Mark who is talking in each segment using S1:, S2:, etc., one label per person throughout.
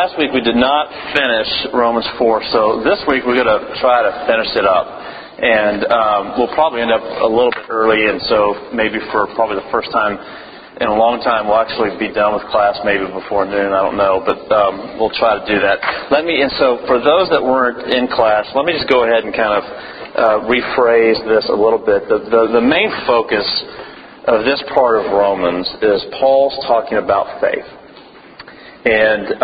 S1: last week we did not finish Romans 4, so this week we're going to try to finish it up. And we'll probably end up a little bit early, and so maybe for probably the first time in a long time we'll actually be done with class maybe before noon, I don't know, but we'll try to do that. And so for those that weren't in class, let me just go ahead and kind of rephrase this a little bit. The main focus of this part of Romans is Paul's talking about faith. And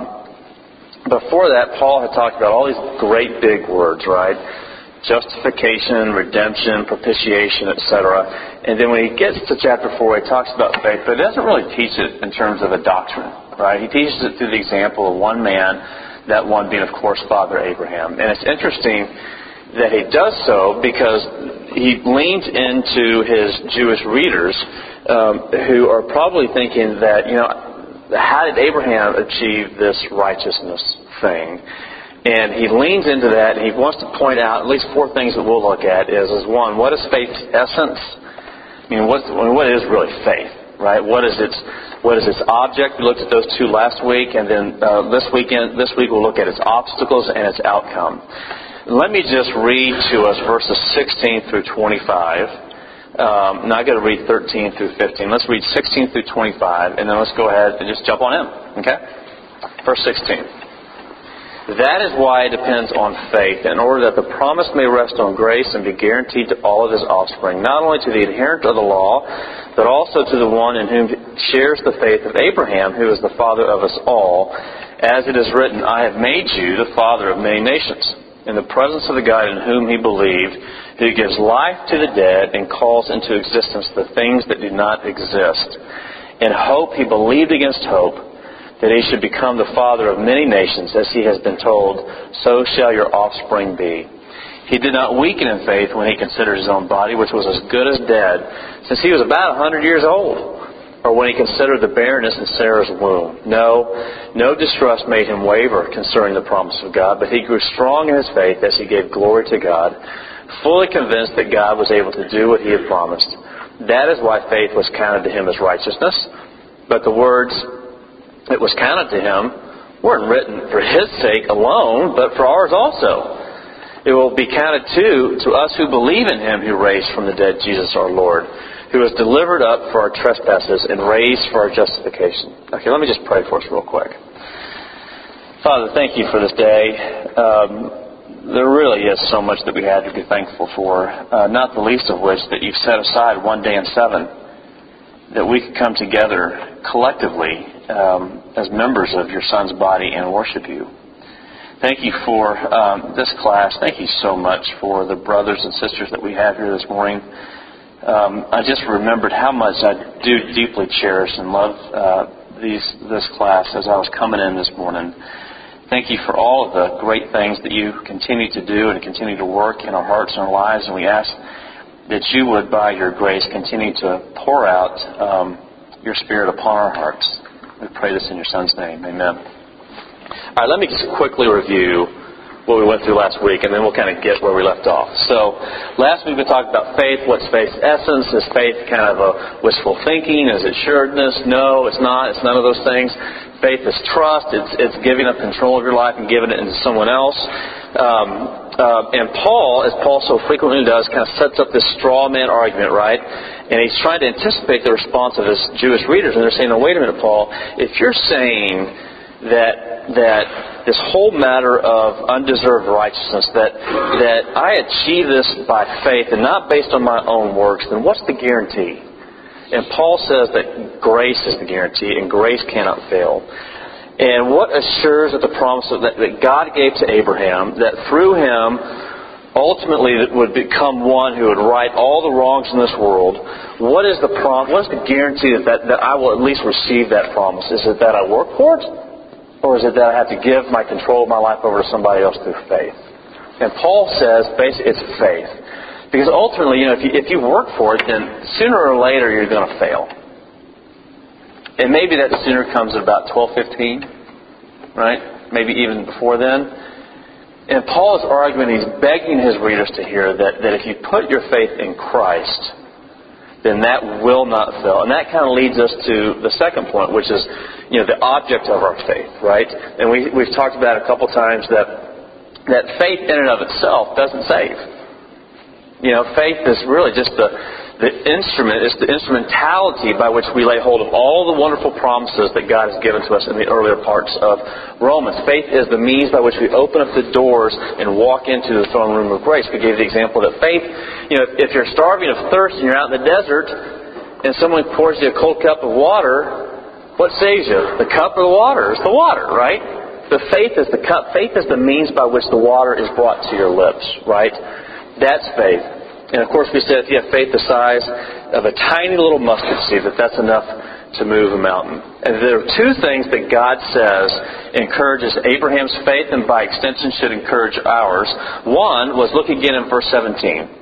S1: before that, Paul had talked about all these great big words, right? Justification, redemption, propitiation, etc. And then when he gets to chapter 4, he talks about faith, but he doesn't really teach it in terms of a doctrine, right? He teaches it through the example of one man, that one being, of course, Father Abraham. And it's interesting that he does so because he leans into his Jewish readers who are probably thinking that, how did Abraham achieve this righteousness thing? And he leans into that, and he wants to point out at least 4 things that we'll look at is one, what is faith's essence? What is really faith, right? What is its object? We looked at those 2 last week, and then this week we'll look at its obstacles and its outcome. Let me just read to us verses 16 through 25. Now I've got to read 13 through 15. Let's read 16 through 25, and then let's go ahead and just jump on in, okay? Verse 16. That is why it depends on faith, in order that the promise may rest on grace and be guaranteed to all of his offspring, not only to the adherent of the law, but also to the one in whom shares the faith of Abraham, who is the father of us all. As it is written, I have made you the father of many nations, in the presence of the God in whom he believed, who gives life to the dead and calls into existence the things that do not exist. In hope he believed against hope, that he should become the father of many nations, as he has been told, so shall your offspring be. He did not weaken in faith when he considered his own body, which was as good as dead, since he was about 100 years old, or when he considered the barrenness in Sarah's womb. No distrust made him waver concerning the promise of God, but he grew strong in his faith as he gave glory to God, fully convinced that God was able to do what he had promised. That is why faith was counted to him as righteousness. But the words, it was counted to him, weren't written for his sake alone, but for ours also. It will be counted to us who believe in him who raised from the dead Jesus our Lord, who was delivered up for our trespasses and raised for our justification. Okay, let me just pray for us real quick. Father, thank you for this day. There really is so much that we have to be thankful for, not the least of which that you've set aside one day in 7, that we could come together collectively as members of your Son's body and worship you. Thank you for this class. Thank you so much for the brothers and sisters that we have here this morning. I just remembered how much I do deeply cherish and love this class as I was coming in this morning. Thank you for all of the great things that you continue to do and continue to work in our hearts and our lives, and we ask that you would, by your grace, continue to pour out your Spirit upon our hearts. We pray this in your Son's name. Amen. All right, let me just quickly review what we went through last week, and then we'll kind of get where we left off. So last week we talked about faith. What's faith's essence? Is faith kind of a wishful thinking? Is it sureness? No, it's not. It's none of those things. Faith is trust. It's giving up control of your life and giving it into someone else. And Paul, as Paul so frequently does, kind of sets up this straw man argument, right? And he's trying to anticipate the response of his Jewish readers. And they're saying, no, wait a minute, Paul. If you're saying that this whole matter of undeserved righteousness, that I achieve this by faith and not based on my own works, then what's the guarantee? And Paul says that grace is the guarantee, and grace cannot fail. And what assures that the promise that God gave to Abraham, that through him, ultimately would become one who would right all the wrongs in this world, what is the guarantee that I will at least receive that promise? Is it that I work for it? Or is it that I have to give my control of my life over to somebody else through faith? And Paul says, basically, it's faith. Because ultimately, if you work for it, then sooner or later you're going to fail. And maybe that sooner comes at about 12:15, right? Maybe even before then. And Paul is arguing, he's begging his readers to hear that if you put your faith in Christ, then that will not fail. And that kind of leads us to the second point, which is, the object of our faith, right? And we've talked about a couple times that faith in and of itself doesn't save. Faith is really just the instrument, it's the instrumentality by which we lay hold of all the wonderful promises that God has given to us in the earlier parts of Romans. Faith is the means by which we open up the doors and walk into the throne room of grace. We gave the example that faith, if you're starving of thirst and you're out in the desert and someone pours you a cold cup of water, what saves you? The cup or the water? It's the water, right? The faith is the cup. Faith is the means by which the water is brought to your lips, right? That's faith. And of course we said if you have faith the size of a tiny little mustard seed, that's enough to move a mountain. And there are two things that God says encourages Abraham's faith and by extension should encourage ours. One was, look again in verse 17.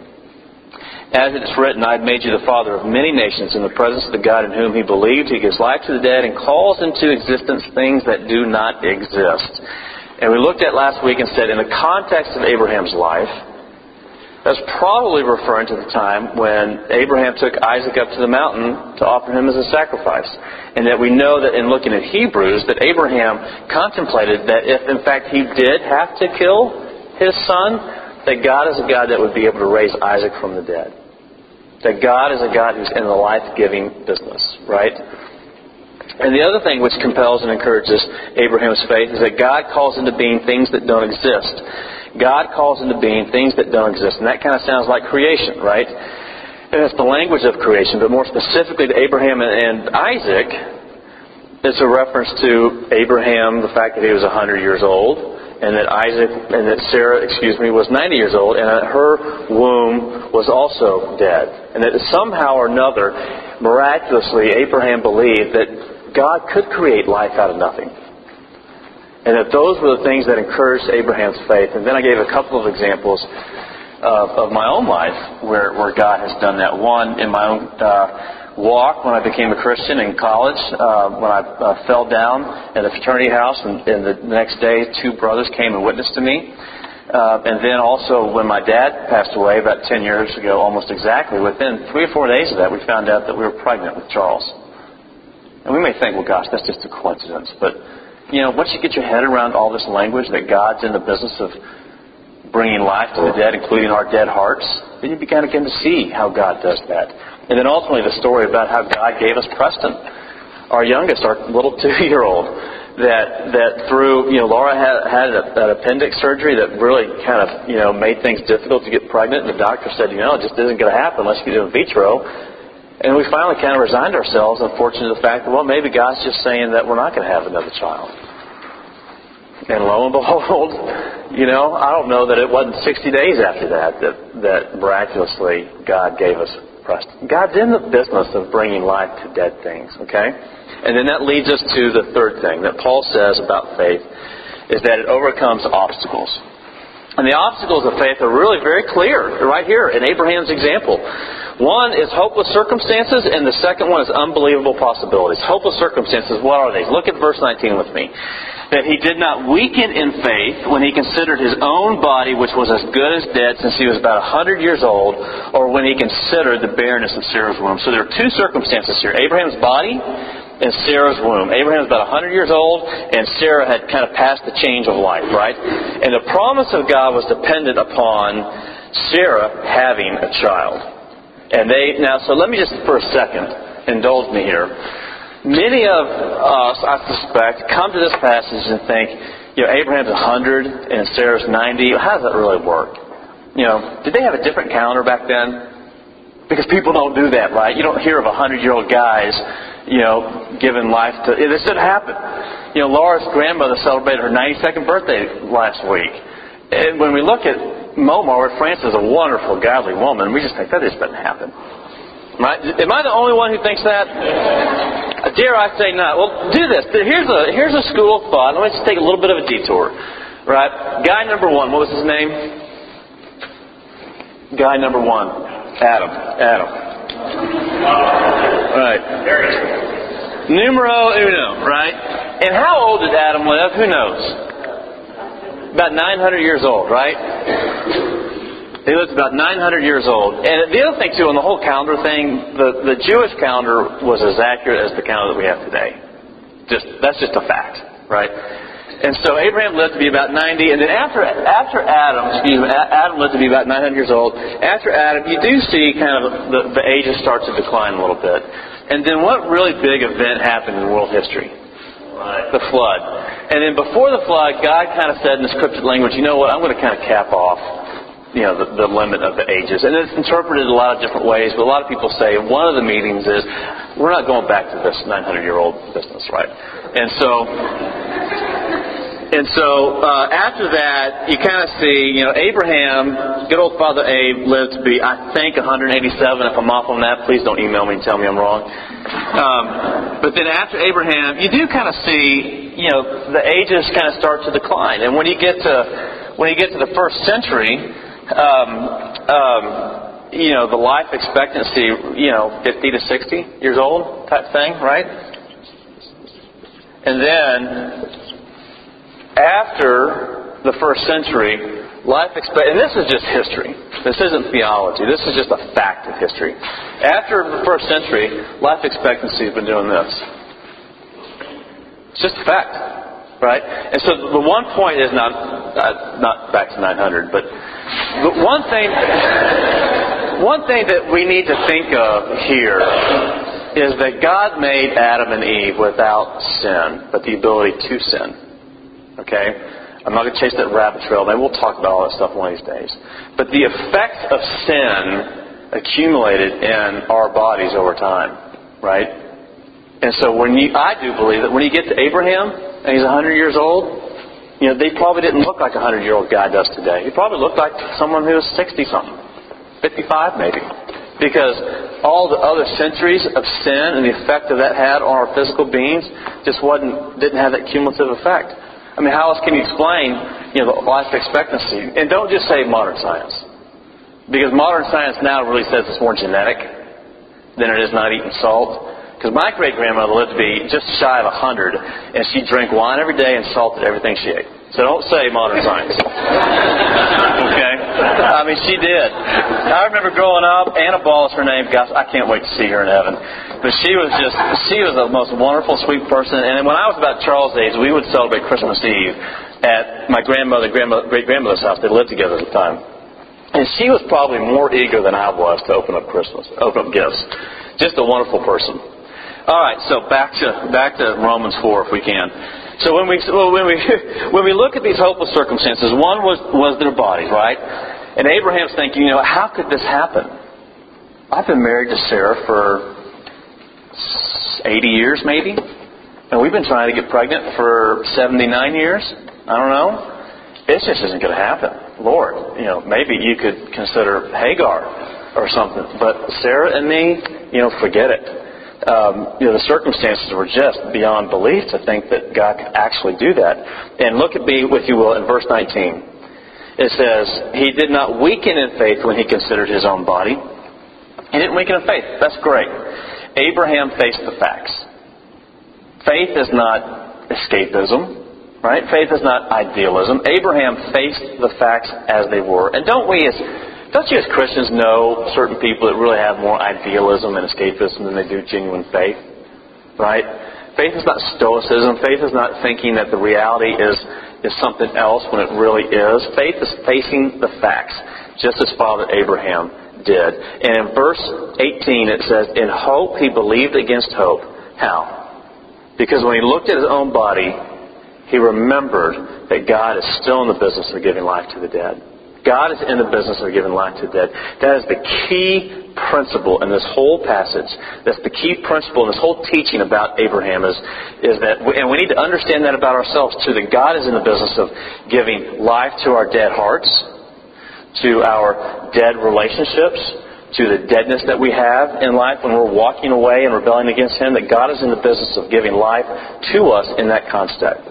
S1: As it is written, I have made you the father of many nations in the presence of the God in whom he believed. He gives life to the dead and calls into existence things that do not exist. And we looked at last week and said in the context of Abraham's life, that's probably referring to the time when Abraham took Isaac up to the mountain to offer him as a sacrifice. And that we know that in looking at Hebrews that Abraham contemplated that if in fact he did have to kill his son, that God is a God that would be able to raise Isaac from the dead. That God is a God who's in the life-giving business, right? And the other thing which compels and encourages Abraham's faith is that God calls into being things that don't exist. God calls into being things that don't exist. And that kind of sounds like creation, right? And it's the language of creation, but more specifically to Abraham and Isaac, it's a reference to Abraham, the fact that he was 100 years old, and that Sarah was 90 years old, and that her womb was also dead. And that somehow or another, miraculously, Abraham believed that God could create life out of nothing. And that those were the things that encouraged Abraham's faith. And then I gave a couple of examples of my own life where God has done that. One, in my own walk when I became a Christian in college, when I fell down at a fraternity house, and the next day 2 brothers came and witnessed to me. And then also when my dad passed away about 10 years ago, almost exactly, within 3 or 4 days of that, we found out that we were pregnant with Charles. And we may think, well, gosh, that's just a coincidence. But, once you get your head around all this language that God's in the business of bringing life to the dead, including our dead hearts, then you begin to see how God does that. And then ultimately the story about how God gave us Preston, our youngest, our little 2-year-old, that through, Laura had an appendix surgery that really kind of, made things difficult to get pregnant. And the doctor said, it just isn't going to happen unless you do in vitro. And we finally kind of resigned ourselves, unfortunately, to the fact that, well, maybe God's just saying that we're not going to have another child. And lo and behold, I don't know that it wasn't 60 days after that miraculously God gave us Preston. God's in the business of bringing life to dead things, okay? And then that leads us to the third thing that Paul says about faith is that it overcomes obstacles. And the obstacles of faith are really very clear right here in Abraham's example. One is hopeless circumstances, and the second one is unbelievable possibilities. Hopeless circumstances, what are they? Look at verse 19 with me. That he did not weaken in faith when he considered his own body, which was as good as dead since he was about 100 years old, or when he considered the barrenness of Sarah's womb. So there are two circumstances here. Abraham's body and Sarah's womb. Abraham's about 100 years old, and Sarah had kind of passed the change of life, right? And the promise of God was dependent upon Sarah having a child. And so let me just for a second indulge me here. Many of us, I suspect, come to this passage and think, Abraham's 100 and Sarah's 90. How does that really work? Did they have a different calendar back then? Because people don't do that, right? You don't hear of 100-year-old guys, giving life to... This didn't happen. Laura's grandmother celebrated her 92nd birthday last week. And when we look at Moma, Frances is a wonderful, godly woman, we just think that just doesn't happen. Right? Am I the only one who thinks that? Dare I say not? Well, do this. Here's a school of thought. Let me just take a little bit of a detour. Right? Guy number 1. What was his name? Guy number 1. Adam. Right. Numero uno. Right? And how old did Adam live? Who knows? About 900 years old. Right? He lived about 900 years old. And the other thing, too, on the whole calendar thing, the Jewish calendar was as accurate as the calendar that we have today. That's just a fact, right? And so Abraham lived to be about 90, and then after Adam lived to be about 900 years old. After Adam, you do see kind of the ages start to decline a little bit. And then what really big event happened in world history? Right. The flood. And then before the flood, God kind of said in the scripted language, you know what, I'm going to kind of cap off, the limit of the ages. And it's interpreted a lot of different ways, but a lot of people say one of the meanings is, we're not going back to this 900-year-old business, right? And so after that, you kind of see, Abraham, good old Father Abe, lived to be, I think, 187. If I'm off on that, please don't email me and tell me I'm wrong. But then after Abraham, you do kind of see, the ages kind of start to decline. And when you get to the first century, the life expectancy, 50 to 60 years old type thing, right? And then after the first century, and this is just history. This isn't theology. This is just a fact of history. After the first century, life expectancy has been doing this. It's just a fact, right? And so the one point is not back to 900, but the one thing that we need to think of here is that God made Adam and Eve without sin, but the ability to sin. Okay? I'm not going to chase that rabbit trail. Maybe we'll talk about all that stuff one of these days. But the effects of sin accumulated in our bodies over time, right? And so I do believe that when you get to Abraham and he's 100 years old, they probably didn't look like a 100-year-old guy does today. He probably looked like someone who was 60-something, 55 maybe, because all the other centuries of sin and the effect that had on our physical beings just didn't have that cumulative effect. I mean, how else can you explain, the life expectancy? And don't just say modern science, because modern science now really says it's more genetic than it is not eating salt. Because my great-grandmother lived to be just shy of 100, and she drank wine every day and salted everything she ate. So don't say modern science. Okay? I mean, she did. I remember growing up, Anna Ball is her name. Gosh, I can't wait to see her in heaven. But she was the most wonderful, sweet person. And when I was about Charles' age, we would celebrate Christmas Eve at my great-grandmother's house. They lived together at the time. And she was probably more eager than I was to open up gifts. Just a wonderful person. All right, so back to Romans 4, if we can. So when we look at these hopeless circumstances, one was their bodies, right? And Abraham's thinking, how could this happen? I've been married to Sarah for 80 years, maybe, and we've been trying to get pregnant for 79 years. I don't know. It just isn't going to happen. Lord, maybe you could consider Hagar or something, but Sarah and me, forget it. The circumstances were just beyond belief to think that God could actually do that. And look at me, if you will, in verse 19. It says, he did not weaken in faith when he considered his own body. He didn't weaken in faith. That's great. Abraham faced the facts. Faith is not escapism, right? Faith is not idealism. Abraham faced the facts as they were. And don't you as Christians know certain people that really have more idealism and escapism than they do genuine faith? Right? Faith is not stoicism. Faith is not thinking that the reality is something else when it really is. Faith is facing the facts, just as Father Abraham did. And in verse 18 it says, in hope he believed against hope. How? Because when he looked at his own body, he remembered that God is still in the business of giving life to the dead. God is in the business of giving life to the dead. That is the key principle in this whole passage. That's the key principle in this whole teaching about Abraham is that, and we need to understand that about ourselves too, that God is in the business of giving life to our dead hearts, to our dead relationships, to the deadness that we have in life when we're walking away and rebelling against Him, that God is in the business of giving life to us in that context.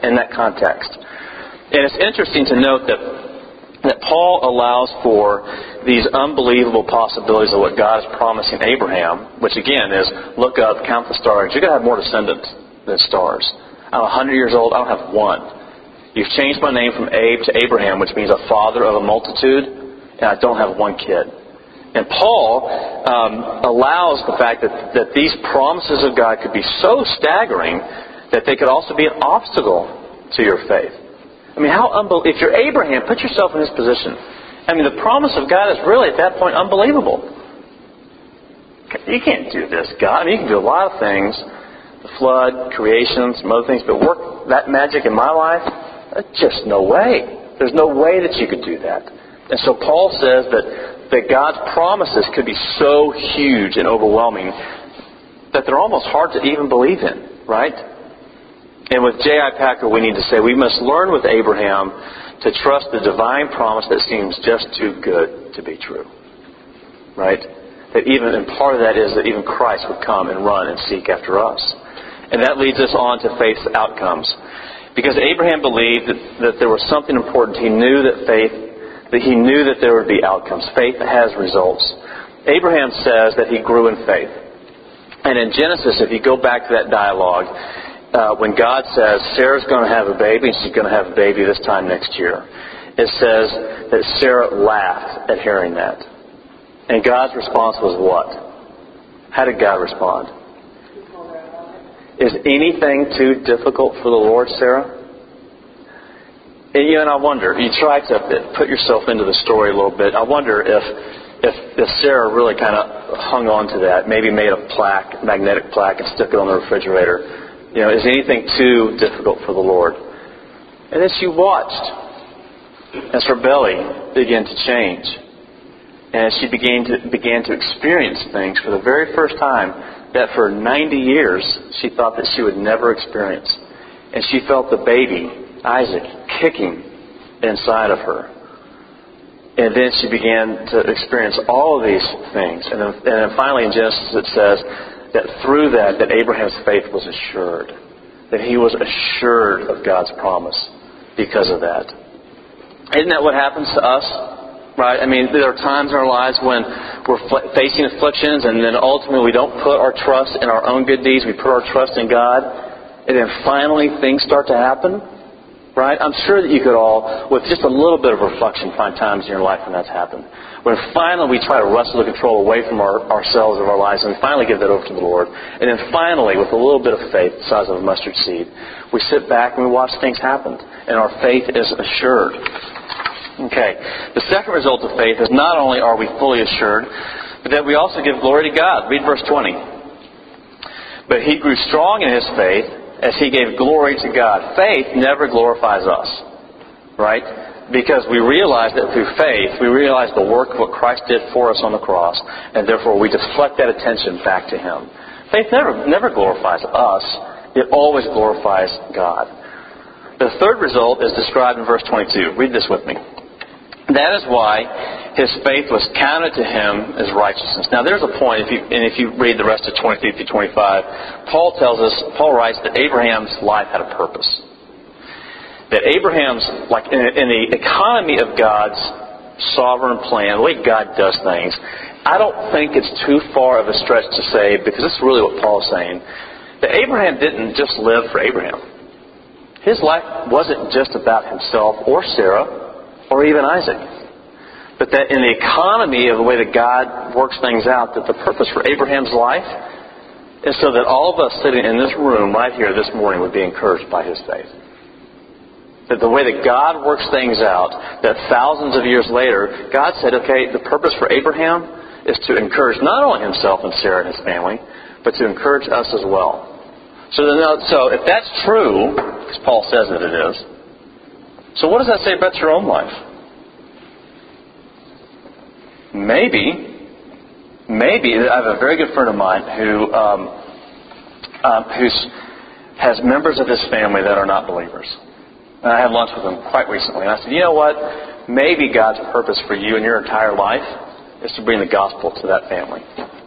S1: And it's interesting to note that Paul allows for these unbelievable possibilities of what God is promising Abraham, which again is, look up, count the stars. You're going to have more descendants than stars. I'm 100 years old, I don't have one. You've changed my name from Abe to Abraham, which means a father of a multitude, and I don't have one kid. And Paul allows the fact that these promises of God could be so staggering that they could also be an obstacle to your faith. I mean, if you're Abraham, put yourself in his position. I mean, the promise of God is really at that point unbelievable. You can't do this, God. I mean, you can do a lot of things, the flood, creation, some other things, but work that magic in my life? Just no way. There's no way that you could do that. And so Paul says that God's promises could be so huge and overwhelming that they're almost hard to even believe in, right? And with J.I. Packer, we need to say we must learn with Abraham to trust the divine promise that seems just too good to be true, right? And part of that is that even Christ would come and run and seek after us. And that leads us on to faith's outcomes. Because Abraham believed that there was something important. He knew that there would be outcomes. Faith has results. Abraham says that he grew in faith. And in Genesis, if you go back to that dialogue, when God says Sarah's going to have a baby and she's going to have a baby this time next year, it says that Sarah laughed at hearing that. And God's response was what? How did God respond? Is anything too difficult for the Lord, Sarah? And I wonder, you try to put yourself into the story a little bit. I wonder if Sarah really kind of hung on to that, maybe made a magnetic plaque, and stuck it on the refrigerator. Is anything too difficult for the Lord? And then she watched as her belly began to change. And she began to experience things for the very first time that for 90 years she thought that she would never experience. And she felt the baby, Isaac, kicking inside of her. And then she began to experience all of these things. And then finally in Genesis it says that through that Abraham's faith was assured. That he was assured of God's promise because of that. Isn't that what happens to us? Right? I mean, there are times in our lives when we're facing afflictions and then ultimately we don't put our trust in our own good deeds. We put our trust in God. And then finally things start to happen. Right? I'm sure that you could all, with just a little bit of reflection, find times in your life when that's happened. When finally we try to wrestle the control away from ourselves of our lives and finally give that over to the Lord. And then finally, with a little bit of faith, the size of a mustard seed, we sit back and we watch things happen. And our faith is assured. Okay. The second result of faith is not only are we fully assured, but that we also give glory to God. Read verse 20. But he grew strong in his faith as he gave glory to God. Faith never glorifies us. Right? Because we realize that through faith, we realize the work of what Christ did for us on the cross, and therefore we deflect that attention back to Him. Faith never glorifies us. It always glorifies God. The third result is described in verse 22. Read this with me. That is why his faith was counted to him as righteousness. Now there's a point, if you read the rest of 23 through 25, Paul writes that Abraham's life had a purpose. That Abraham's, like in the economy of God's sovereign plan, the way God does things, I don't think it's too far of a stretch to say, because this is really what Paul's saying, that Abraham didn't just live for Abraham. His life wasn't just about himself or Sarah or even Isaac. But that in the economy of the way that God works things out, that the purpose for Abraham's life is so that all of us sitting in this room right here this morning would be encouraged by his faith. That the way that God works things out, that thousands of years later, God said, okay, the purpose for Abraham is to encourage not only himself and Sarah and his family, but to encourage us as well. So if that's true, as Paul says that it is, so what does that say about your own life? Maybe I have a very good friend of mine who has members of his family that are not believers. And I had lunch with him quite recently. And I said, you know what? Maybe God's purpose for you in your entire life is to bring the gospel to that family.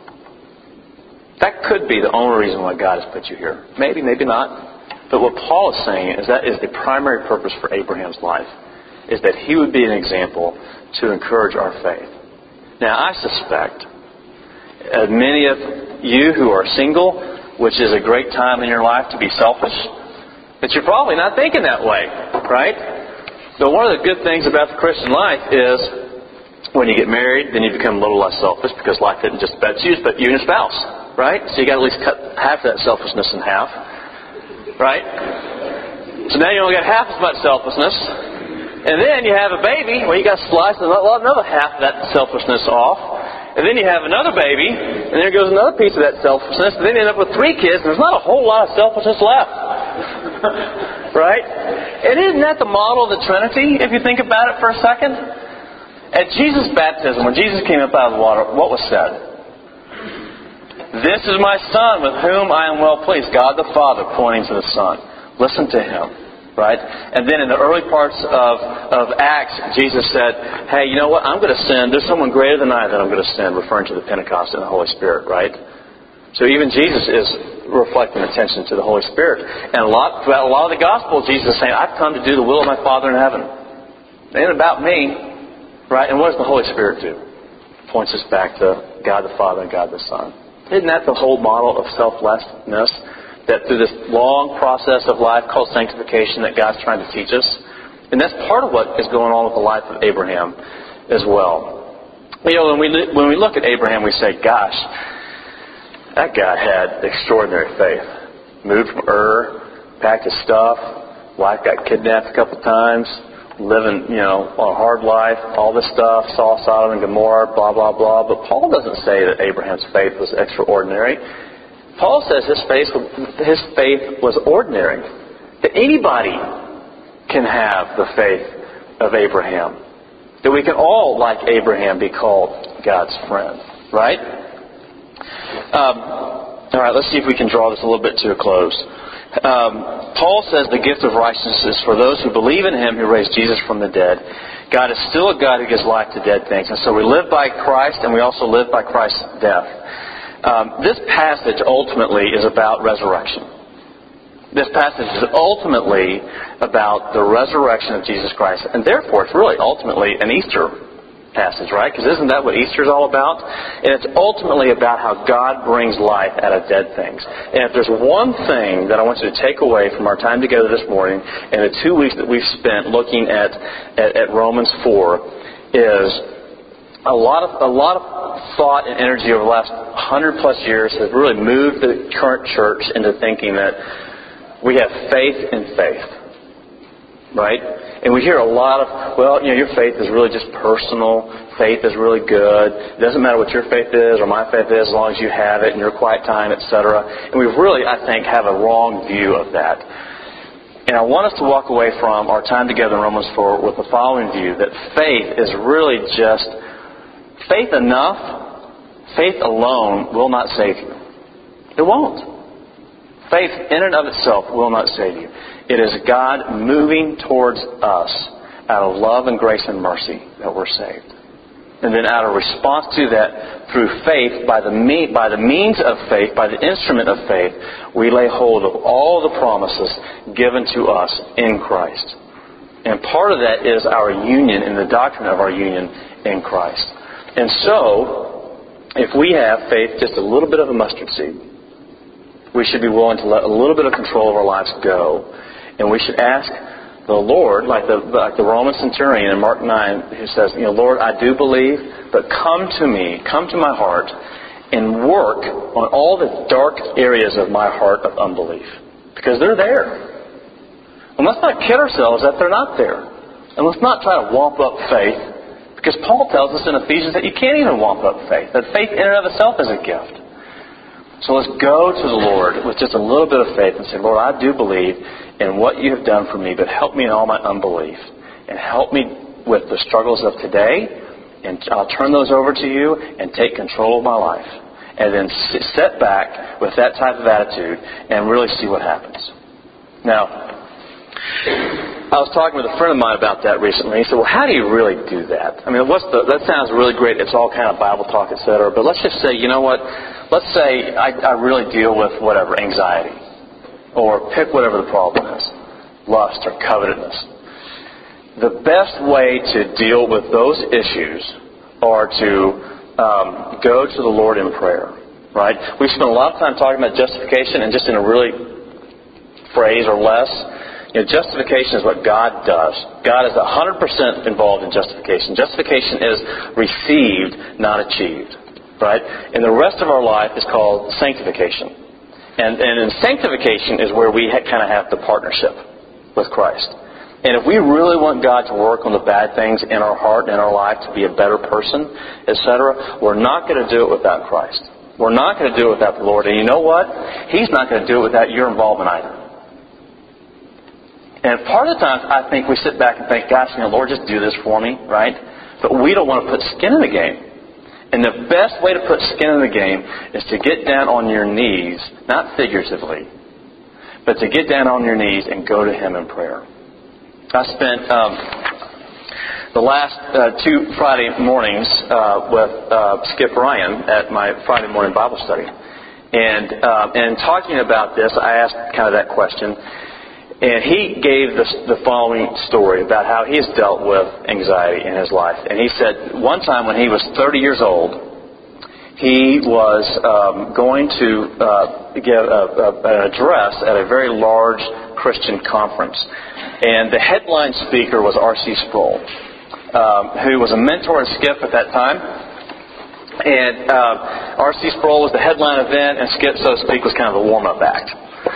S1: That could be the only reason why God has put you here. Maybe, maybe not. But what Paul is saying is that is the primary purpose for Abraham's life, is that he would be an example to encourage our faith. Now, I suspect many of you who are single, which is a great time in your life to be selfish, that you're probably not thinking that way, right? But one of the good things about the Christian life is when you get married, then you become a little less selfish because life isn't just about you, but you and your spouse, right? So you got to at least cut half that selfishness in half. right? So now you only got half as much selflessness. And then you have a baby, well, you got to slice another half of that selflessness off. And then you have another baby, and there goes another piece of that selflessness. And then you end up with 3 kids, and there's not a whole lot of selflessness left. Right? And isn't that the model of the Trinity, if you think about it for a second? At Jesus' baptism, when Jesus came up out of the water, what was said? This is my Son with whom I am well pleased. God the Father pointing to the Son. Listen to Him. Right? And then in the early parts of Acts, Jesus said, hey, you know what? I'm going to send, there's someone greater than I that I'm going to send, referring to the Pentecost and the Holy Spirit, right? So even Jesus is reflecting attention to the Holy Spirit. And throughout a lot of the Gospel, Jesus is saying, I've come to do the will of my Father in heaven. It ain't about me, right? And what does the Holy Spirit do? Points us back to God the Father and God the Son. Isn't that the whole model of selflessness? That through this long process of life called sanctification that God's trying to teach us. And that's part of what is going on with the life of Abraham as well. You know, when we look at Abraham, we say, gosh, that guy had extraordinary faith. Moved from Ur, packed his stuff, wife got kidnapped a couple times, living, on a hard life, all this stuff, saw Sodom and Gomorrah, blah, blah, blah. But Paul doesn't say that Abraham's faith was extraordinary. Paul says his faith was ordinary. That anybody can have the faith of Abraham. That we can all, like Abraham, be called God's friend. Right? All right, let's see if we can draw this a little bit to a close. Paul says the gift of righteousness is for those who believe in Him who raised Jesus from the dead. God is still a God who gives life to dead things. And so we live by Christ, and we also live by Christ's death. This passage ultimately is about resurrection. This passage is ultimately about the resurrection of Jesus Christ. And therefore, it's really ultimately an Easter passage, right? Because isn't that what Easter is all about? And it's ultimately about how God brings life out of dead things. And if there's one thing that I want you to take away from our time together this morning and the 2 weeks that we've spent looking at Romans 4 is a lot of thought and energy over the last 100 plus years has really moved the current church into thinking that we have faith in faith, right? And we hear a lot of, your faith is really just personal. Faith is really good. It doesn't matter what your faith is or my faith is as long as you have it in your quiet time, etc. And we really, I think, have a wrong view of that. And I want us to walk away from our time together in Romans 4 with the following view, that faith is really just faith enough. Faith alone will not save you. It won't. Faith in and of itself will not save you. It is God moving towards us out of love and grace and mercy that we're saved. And then out of response to that, through faith, by the means of faith, by the instrument of faith, we lay hold of all the promises given to us in Christ. And part of that is our union in the doctrine of our union in Christ. And so, if we have faith, just a little bit of a mustard seed, we should be willing to let a little bit of control of our lives go. And we should ask the Lord, like the Roman centurion in Mark 9, who says, Lord, I do believe, but come to me, come to my heart, and work on all the dark areas of my heart of unbelief. Because they're there. And let's not kid ourselves that they're not there. And let's not try to wamp up faith. Because Paul tells us in Ephesians that you can't even wamp up faith. That faith in and of itself is a gift. So let's go to the Lord with just a little bit of faith and say, Lord, I do believe in what you have done for me, but help me in all my unbelief. And help me with the struggles of today. And I'll turn those over to you and take control of my life. And then sit back with that type of attitude and really see what happens. Now, I was talking with a friend of mine about that recently. He said, well, how do you really do that? I mean, that sounds really great. It's all kind of Bible talk, etc. But let's just say, you know what? Let's say I really deal with whatever, anxiety. Or pick whatever the problem is. Lust or covetousness. The best way to deal with those issues are to go to the Lord in prayer. Right? We spent a lot of time talking about justification and just in a really phrase or less. Justification is what God does. God is 100% involved in justification. Justification is received, not achieved. Right? And the rest of our life is called sanctification. And in sanctification is where we kind of have the partnership with Christ. And if we really want God to work on the bad things in our heart and in our life to be a better person, etc., we're not going to do it without Christ. We're not going to do it without the Lord. And you know what? He's not going to do it without your involvement either. And part of the time, I think we sit back and think, gosh, Lord, just do this for me, right? But we don't want to put skin in the game. And the best way to put skin in the game is to get down on your knees, not figuratively, but to get down on your knees and go to Him in prayer. I spent the last 2 Friday mornings with Skip Ryan at my Friday morning Bible study. And talking about this, I asked kind of that question. And he gave the following story about how he's dealt with anxiety in his life. And he said one time when he was 30 years old, he was going to give an address at a very large Christian conference. And the headline speaker was R.C. Sproul, who was a mentor to Skip at that time. And R.C. Sproul was the headline event, and Skip, so to speak, was kind of the warm-up act.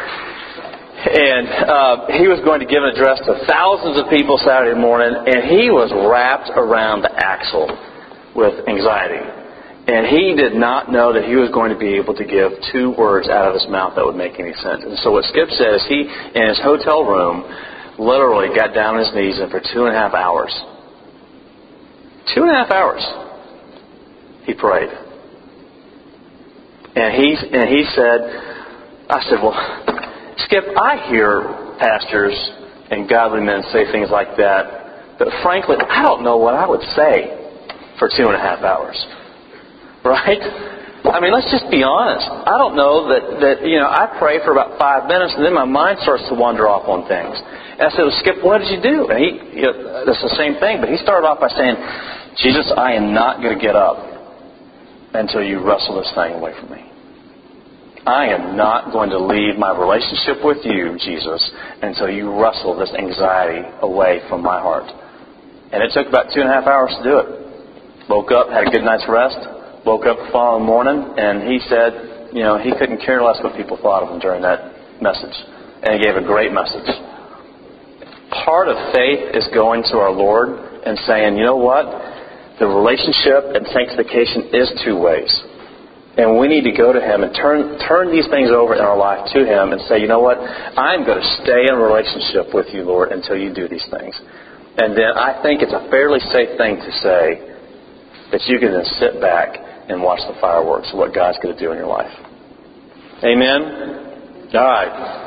S1: And he was going to give an address to thousands of people Saturday morning, and he was wrapped around the axle with anxiety. And he did not know that he was going to be able to give 2 words out of his mouth that would make any sense. And so what Skip said is he, in his hotel room, literally got down on his knees, and for 2.5 hours, 2.5 hours, he prayed. And he said, I said, well, Skip, I hear pastors and godly men say things like that, but frankly, I don't know what I would say for 2.5 hours. Right? I mean, let's just be honest. I don't know that I pray for about 5 minutes, and then my mind starts to wander off on things. And I said, well, Skip, what did you do? And that's the same thing, but he started off by saying, Jesus, I am not going to get up until you wrestle this thing away from me. I am not going to leave my relationship with you, Jesus, until you wrestle this anxiety away from my heart. And it took about 2.5 hours to do it. Woke up, had a good night's rest, woke up the following morning, and he said, he couldn't care less what people thought of him during that message. And he gave a great message. Part of faith is going to our Lord and saying, you know what? The relationship and sanctification is 2 ways. And we need to go to Him and turn these things over in our life to Him and say, you know what? I'm going to stay in a relationship with you, Lord, until you do these things. And then I think it's a fairly safe thing to say that you can then sit back and watch the fireworks of what God's going to do in your life. Amen? All right.